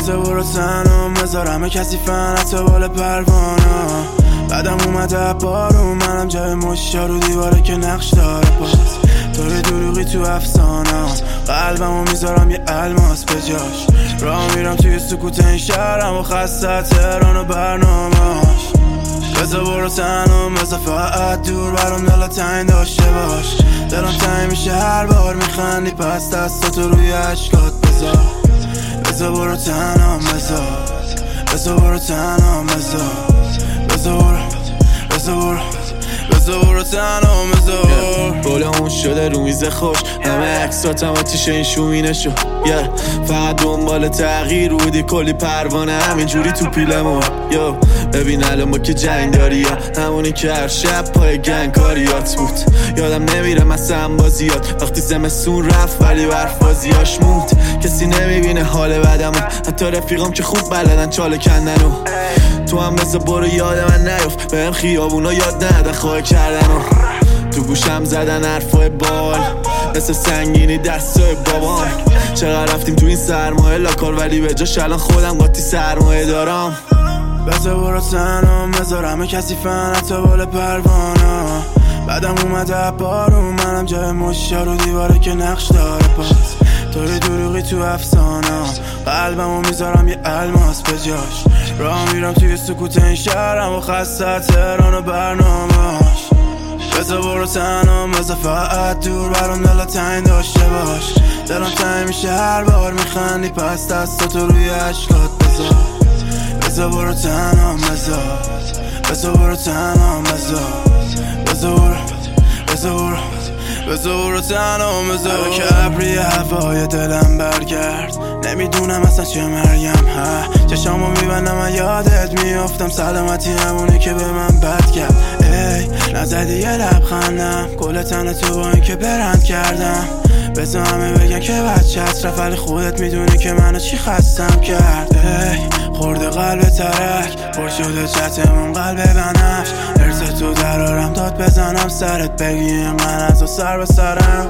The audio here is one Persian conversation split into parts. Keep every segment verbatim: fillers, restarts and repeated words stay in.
بذار برو تنم بذارم کسی فن حتی بال پروانه. بعدم اومده بارون منم جای مشیا رو دیواره که نقش داره پاس. توی دروغی تو افسانه قلبمو میذارم یه الماس به جاش. راه میرم توی سکوت این شهرم و خسته تهران و برنامه‌اش. بذار برو تنم بذار فقط دور برام دل تنگ داشته باش. دلم تنگ میشه هر بار میخندی پس دستاتو روی عشقات بذار. بذار برو تنم بذار بذار برو تنم بذار بذار برو بذار برو بذار برو تنم بذار. بلامون شده رو میز خوش همه عکساتم آتیشه این شومینشو yeah. فقط دنبال تغییر بودی کلی پروانه همینجوری تو پیلمون یو ببین الان ما که جنگ داری یا همونی که هر شب پای گنگ کاریات بود. یادم نمیره مثلا بازیات وقتی زمستون رفت ولی برف بازیاش موند. کسی نمیبینه حال بدمون حتی رفیقام که خوب بلدن چاله کندنو. تو هم بذار برو یاد من نیفت بهم خیابونا یاد ندن خواه کردنو. تو گوشم زدن حرفای بال مثل سنگینی دستای بابام. چقدر رفتیم تو این سرمایه لاکار ولی به جاش الان خودم قاطی سرمایه دارم. بذار برو تنم بذارم کسی فن حتی بال پروانه. بعدم اومده بارون منم جای مشیا رو دیواره که نقش داره پاس. توی دروغی تو افسانه قلبمو میذارم یه الماس به جاش. راه میرم توی سکوت این شهرم و خسته تهران و برنامه‌اش. بذار برو تنم بذار فقط دور برام دل تنگ داشته باش. دلم تنگ میشه هر بار میخندی پس دستاتو روی عشقات بذار. بذار برو تنم بذار بذار برو تنم بذار بذار برو بذار برو بذار برو تنم بذار. که ابری هوای دلم برگرد نمیدونم اصلا چه مریم ها. چشامو میبندم و یادت میافتم سلامتی همونی که به من بد کرد. ای نزدی یه لبخندم کل تن تو با این که برند کردم. بذار همه بگن که بچه هست رفت ولی خودت میدونی که منو چی خستم کرد. ای خورده قلب ترک پر شده چتمون قلب بنفش. ارز تو درارم داد بزنم سرت بگی من از و سر به سرم.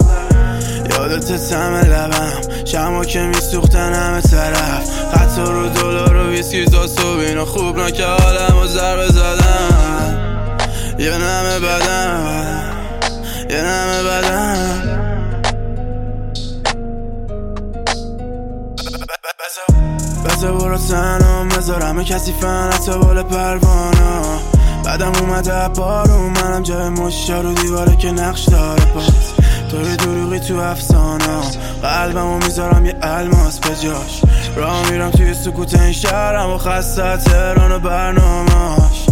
یادت تم لبم شما که میسوختن همه طرف. خط رو دلار و ویسکی زاستو بینو خوب نکه حالم و ضربه زدم. یه نمه بدم یه نمه بدم. بذار برو تنم بذارم کسی فن حتی بال پروانه. بعدم اومده بارون منم جای مشیا رو دیواره که نقش داره پاس. توی دروغی تو افسانه قلبمو میذارم یه الماس به جاش. راه میرم توی سکوت این شهرم و خسته تهران و برنامه‌اش.